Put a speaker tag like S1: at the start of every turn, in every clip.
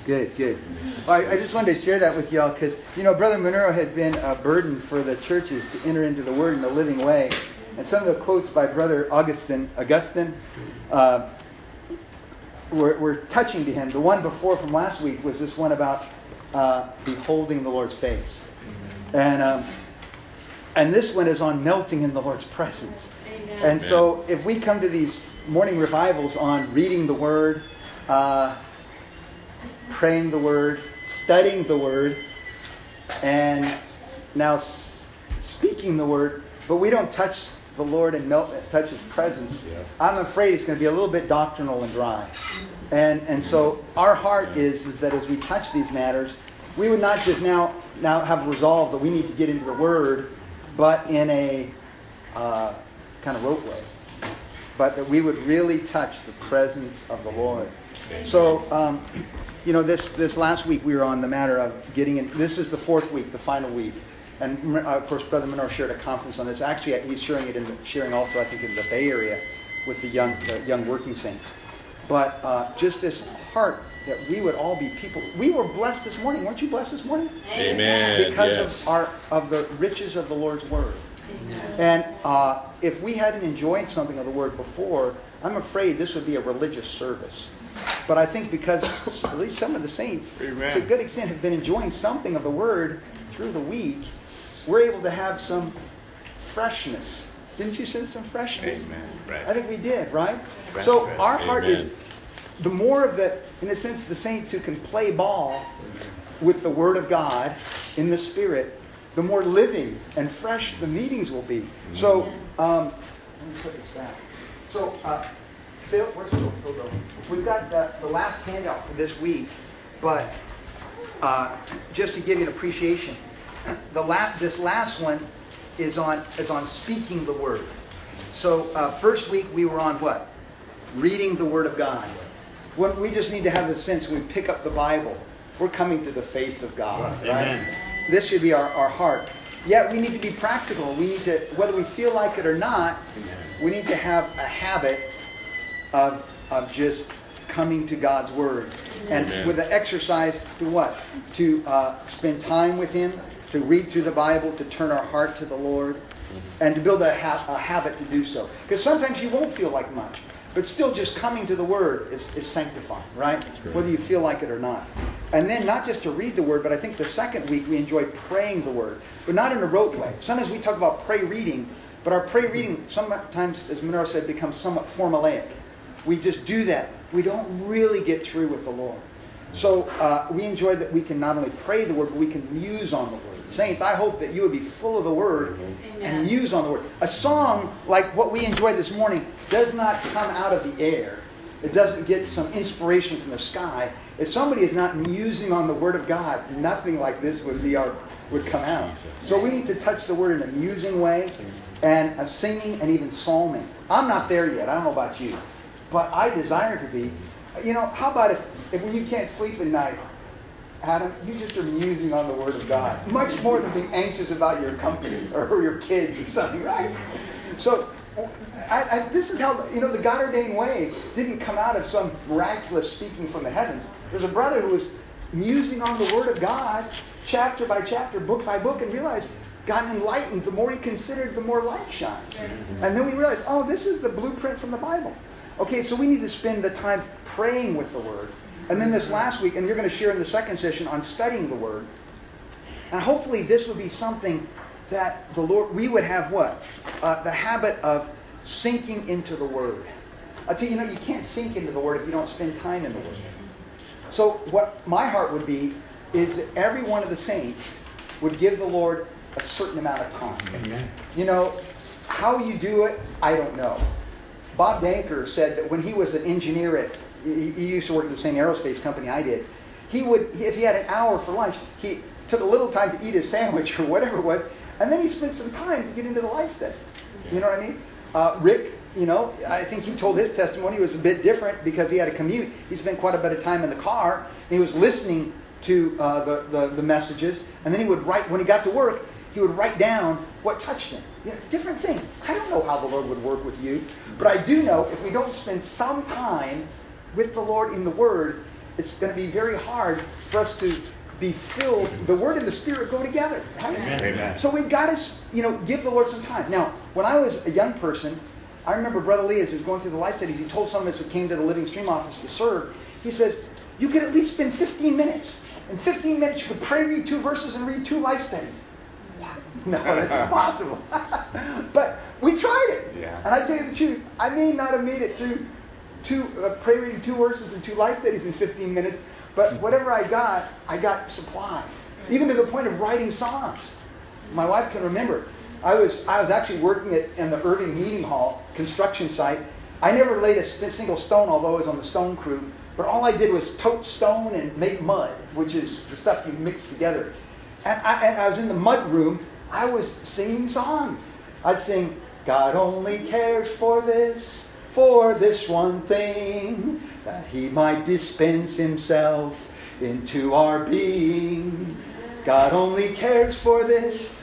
S1: Good, good. Well, I just wanted to share that with y'all because, Brother Monero had been a burden for the churches to enter into the Word in a living way. And some of the quotes by Brother Augustine were touching to him. The one before from last week was this one about beholding the Lord's face. And this one is on melting in the Lord's presence. Amen. And so if we come to these morning revivals on reading the Word, praying the Word, studying the Word, and now speaking the Word, but we don't touch the Lord and touch His presence, I'm afraid it's going to be a little bit doctrinal and dry. And so our heart is that as we touch these matters, we would not just now have resolved that we need to get into the Word, but in a kind of rote way, but that we would really touch the presence of the Lord. So, this last week we were on the matter of getting in. This is the fourth week, the final week. And, of course, Brother Monroe shared a conference on this. Actually, he's sharing also, I think, in the Bay Area with the young working saints. But just this heart that we would all be people. We were blessed this morning. Weren't you blessed this morning?
S2: Amen.
S1: Because of the riches of the Lord's Word. Amen. And if we hadn't enjoyed something of the Word before, I'm afraid this would be a religious service. But I think because at least some of the saints, to a good extent, have been enjoying something of the Word through the week, we're able to have some freshness. Didn't you sense some freshness?
S2: Amen. Right.
S1: I think we did, right? So our heart is, the more of the, in a sense, the saints who can play ball with the Word of God in the Spirit, the more living and fresh the meetings will be. So, let me put this back. So, Phil, where's Phil going? We've got the last handout for this week, but just to give you an appreciation, this last one is on speaking the Word. So, first week we were on what? Reading the Word of God. When we just need to have the sense when we pick up the Bible, we're coming to the face of God, right? Amen. This should be our heart. Yet we need to be practical. We need to, whether we feel like it or not, we need to have a habit of just coming to God's Word. And with the exercise to what? To spend time with Him, to read through the Bible, to turn our heart to the Lord, and to build a habit to do so. Because sometimes you won't feel like much, but still just coming to the Word is sanctifying, right? Whether you feel like it or not. And then not just to read the Word, but I think the second week we enjoyed praying the Word, but not in a rote way. Sometimes we talk about pray reading, but our pray reading sometimes, as Monero said, becomes somewhat formulaic. We just do that. We don't really get through with the Lord. So we enjoy that we can not only pray the Word, but we can muse on the Word. Saints, I hope that you would be full of the Word and muse on the Word. A song like what we enjoyed this morning does not come out of the air. It doesn't get some inspiration from the sky. If somebody is not musing on the Word of God, nothing like this would come out. So we need to touch the Word in a musing way, and singing and even psalming. I'm not there yet. I don't know about you, but I desire to be. How about if when you can't sleep at night, Adam, you just are musing on the Word of God, much more than being anxious about your company or your kids or something, right? So this is how, the God-ordained way didn't come out of some miraculous speaking from the heavens. There's a brother who was musing on the Word of God, chapter by chapter, book by book, and realized, got enlightened. The more he considered, the more light shined. And then we realized, this is the blueprint from the Bible. Okay, so we need to spend the time praying with the Word. And then this last week, and you're going to share in the second session on studying the Word. And hopefully this would be something that the Lord, we would have what? The habit of sinking into the Word. I tell you, you can't sink into the Word if you don't spend time in the Word. So what my heart would be is that every one of the saints would give the Lord a certain amount of time. Amen. How you do it, I don't know. Bob Danker said that when he was an engineer he used to work at the same aerospace company I did, he would, if he had an hour for lunch, he took a little time to eat his sandwich or whatever it was, and then he spent some time to get into the life studies. You know what I mean? Rick, I think he told his testimony was a bit different because he had a commute. He spent quite a bit of time in the car, and he was listening to the messages, and then he would write, when he got to work, he would write down what touched him. Different things. I don't know how the Lord would work with you, but I do know if we don't spend some time with the Lord in the Word, it's going to be very hard for us to be filled. The Word and the Spirit go together, right?
S2: Amen.
S1: So we've got to, give the Lord some time. Now, when I was a young person, I remember Brother Lee, as he was going through the life studies, he told some of us that came to the Living Stream office to serve, he says, you could at least spend 15 minutes. In 15 minutes, you could pray, read 2 verses, and read 2 life studies. No, that's impossible. But we tried it.
S2: Yeah.
S1: And I tell you the truth, I may not have made it through pray reading 2 verses and 2 life studies in 15 minutes, but whatever I got supplied. Even to the point of writing songs. My wife can remember. I was actually working in the Irving Meeting Hall construction site. I never laid a single stone, although I was on the stone crew. But all I did was tote stone and make mud, which is the stuff you mix together. And I was in the mud room. I was singing songs. I'd sing, God only cares for this one thing, that He might dispense Himself into our being. God only cares for this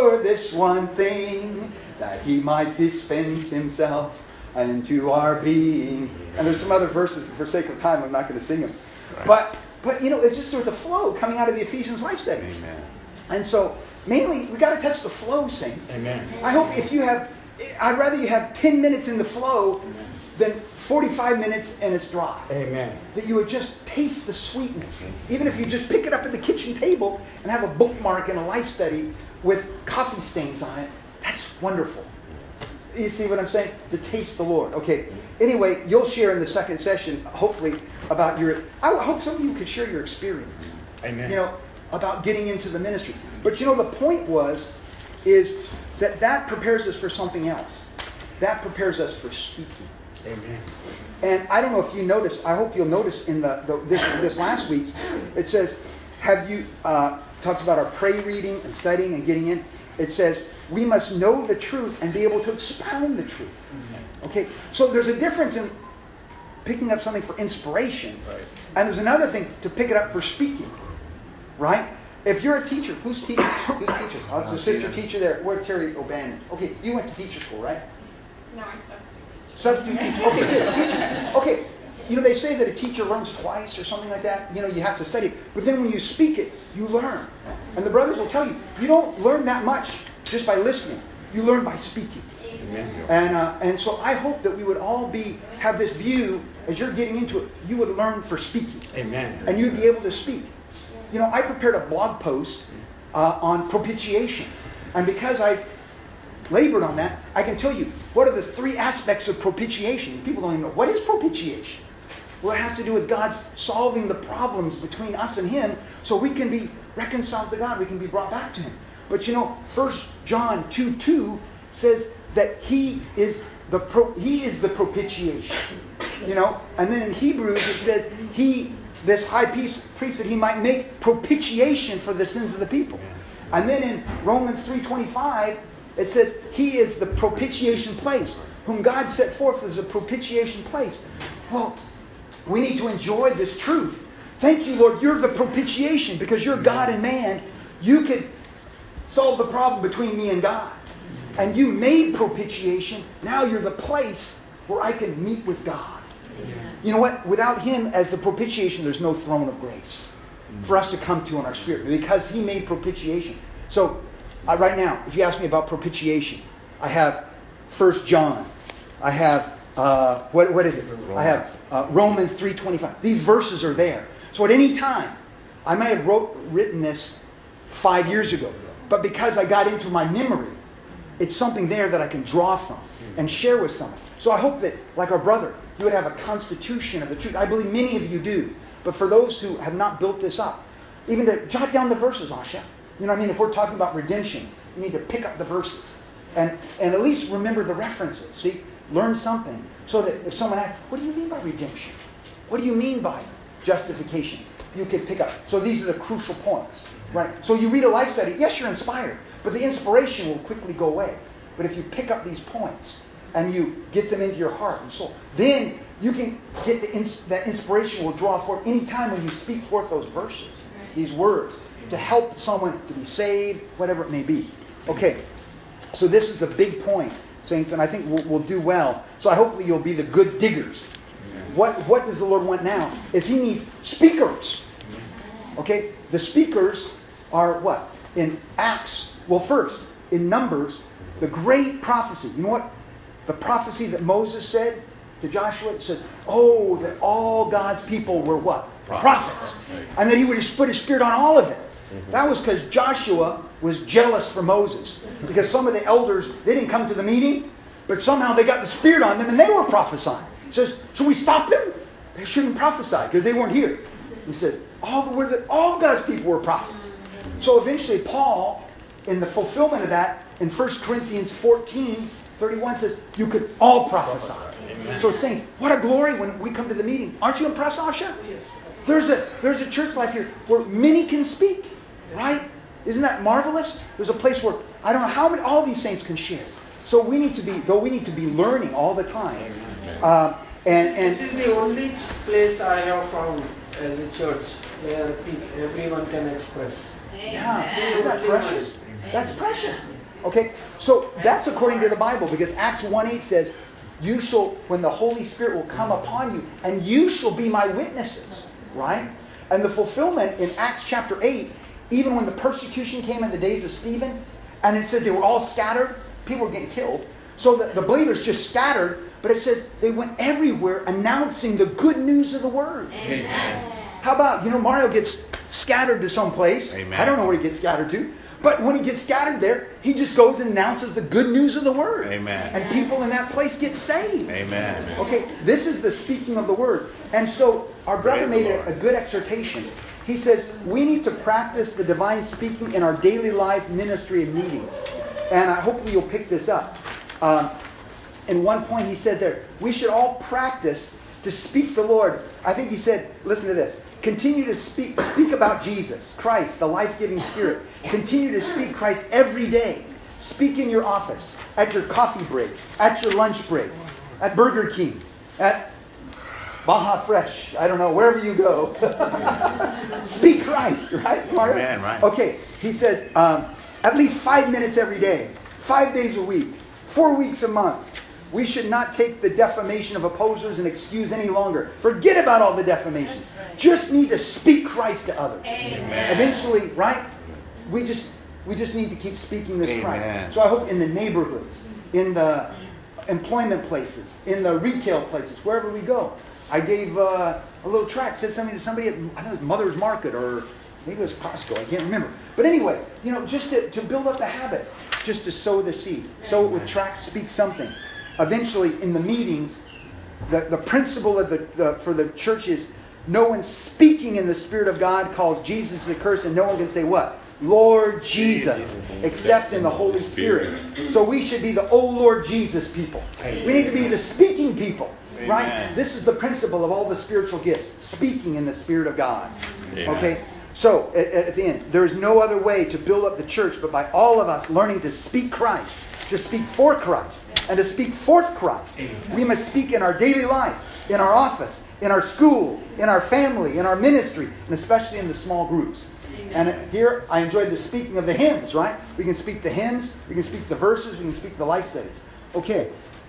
S1: one thing, that He might dispense Himself into our being. And there's some other verses, for sake of time, I'm not going to sing them. Right. But it's just, there's a flow coming out of the Ephesians life study.
S2: Amen.
S1: And so, mainly, we got to touch the flow, saints.
S2: Amen.
S1: I hope I'd rather you have 10 minutes in the flow than 45 minutes and it's dry.
S2: Amen.
S1: That you would just taste the sweetness. Even if you just pick it up at the kitchen table and have a bookmark in a life study with coffee stains on it, that's wonderful. You see what I'm saying? To taste the Lord. Okay. Anyway, you'll share in the second session, hopefully, about I hope some of you could share your experience.
S2: Amen.
S1: About getting into the ministry. But the point is that prepares us for something else. That prepares us for speaking.
S2: Amen.
S1: And I don't know if you noticed, I hope you'll notice in this last week, it says, talks about our pray reading and studying and getting in. It says, we must know the truth and be able to expound the truth. Okay? So there's a difference in picking up something for inspiration.
S2: Right.
S1: And there's another thing to pick it up for speaking. Right? If you're a teacher, who's teachers? Oh, it's a sister teacher there. Where's Terry O'Bannon? Okay, you went to teacher school, right?
S3: No, I substitute teacher.
S1: Okay, good. Teacher. Okay. They say that a teacher learns twice or something like that. You have to study it. But then when you speak it, you learn. And the brothers will tell you, you don't learn that much just by listening. You learn by speaking.
S2: Amen.
S1: And so I hope that we would all have this view, as you're getting into it, you would learn for speaking.
S2: Amen.
S1: And you'd be able to speak. I prepared a blog post on propitiation. And because I labored on that, I can tell you, what are the 3 aspects of propitiation? People don't even know. What is propitiation? Well, it has to do with God's solving the problems between us and Him so we can be reconciled to God. We can be brought back to Him. But 1 John 2:2 says that He is the propitiation. And then in Hebrews it says this high priest, that He might make propitiation for the sins of the people. And then in Romans 3:25 it says He is the propitiation place, whom God set forth as a propitiation place. Well, we need to enjoy this truth. Thank you, Lord, you're the propitiation, because you're God and man. You could solve the problem between me and God. And you made propitiation. Now you're the place where I can meet with God. You know what? Without Him as the propitiation, there's no throne of grace for us to come to in our spirit, because He made propitiation. So right now, if you ask me about propitiation, I have 1 John. I have, what is it? Romans. I have Romans 3:25. These verses are there. So at any time, I may have written this 5 years ago, but because I got into my memory, it's something there that I can draw from and share with someone. So I hope that, like our brother, you would have a constitution of the truth. I believe many of you do. But for those who have not built this up, even to jot down the verses, Asha. You know what I mean? If we're talking about redemption, you need to pick up the verses. And at least remember the references. See? Learn something. So that if someone asks, what do you mean by redemption? What do you mean by justification? You can pick up. So these are the crucial points. Right? So you read a life study. Yes, you're inspired. But the inspiration will quickly go away. But if you pick up these points and you get them into your heart and soul, then you can get that inspiration will draw forth any time when you speak forth those verses, these words, to help someone to be saved, whatever it may be. Okay, so this is the big point, saints, and I think we'll do well. So hopefully you'll be the good diggers What does the Lord want now? Is He needs speakers. Okay? The speakers are what? In Acts. Well, first, in Numbers, the great prophecy. You know what? The prophecy that Moses said to Joshua, it says, oh, that all God's people were what? Prophets. And that He would just put His Spirit on all of it. That was because Joshua was jealous for Moses. Because some of the elders, they didn't come to the meeting, but somehow they got the Spirit on them and they were prophesying. He says, should we stop them? They shouldn't prophesy because they weren't here. He says, all God's people were prophets. So eventually Paul, in the fulfillment of that, in 1 Corinthians 14:31 says, you could all prophesy. Amen. So saints, what a glory when we come to the meeting. Aren't you impressed, Asha?
S2: Yes.
S1: There's a church life here where many can speak. Right? Isn't that marvelous? There's a place where I don't know how many all these saints can share. So we need to be learning all the time. And
S2: this is the only place I have found as a church where everyone can express.
S1: Yeah, isn't that precious? That's precious. Okay, so that's according to the Bible, because Acts 1:8 says, "You shall, when the Holy Spirit will come upon you, and you shall be my witnesses." Right? And the fulfillment in Acts chapter 8, even when the persecution came in the days of Stephen, and it said they were all scattered, people were getting killed. So the believers just scattered, but it says they went everywhere announcing the good news of the word.
S4: Amen.
S1: How about, Mario gets scattered to some place.
S4: Amen.
S1: I don't know where he gets scattered to. But when he gets scattered there, he just goes and announces the good news of the word.
S4: Amen.
S1: And people in that place get saved.
S4: Amen.
S1: Okay, this is the speaking of the word. And so our brother made a good exhortation. He says, we need to practice the divine speaking in our daily life, ministry, and meetings. And hopefully you'll pick this up. In one point he said there, we should all practice to speak the Lord. I think he said, listen to this. Continue to speak about Jesus, Christ, the life-giving Spirit. Continue to speak Christ every day. Speak in your office, at your coffee break, at your lunch break, at Burger King, at Baja Fresh, I don't know, wherever you go. Speak Christ, right?
S4: Amen, right.
S1: Okay, he says at least 5 minutes every day, 5 days a week, 4 weeks a month. We should not take the defamation of opposers and excuse any longer. Forget about all the defamation. Right. Just need to speak Christ to others.
S4: Amen.
S1: Eventually, right? We just need to keep speaking this
S4: Amen.
S1: Christ. So I hope in the neighborhoods, in the employment places, in the retail places, wherever we go. I gave a little tract, said something to somebody at, I know, Mother's Market, or maybe it was Costco, I can't remember. But anyway, just to build up the habit, just to sow the seed. Sow it with tracts, speak something. Eventually, in the meetings, the principle of for the church is no one speaking in the Spirit of God calls Jesus a curse, and no one can say what? Lord Jesus, except in the Holy Spirit. So we should be the "Oh Lord Jesus" people. We need to be the speaking people, right?
S4: Amen.
S1: This is the principle of all the spiritual gifts, speaking in the Spirit of God.
S4: Amen.
S1: Okay? So, at the end, there is no other way to build up the church but by all of us learning to speak Christ, to speak for Christ, and to speak forth Christ. We must speak in our daily life, in our office, in our school, in our family, in our ministry, and especially in the small groups. And here I enjoyed the speaking of the hymns, right? We can speak the hymns, we can speak the verses, we can speak the life studies. Okay,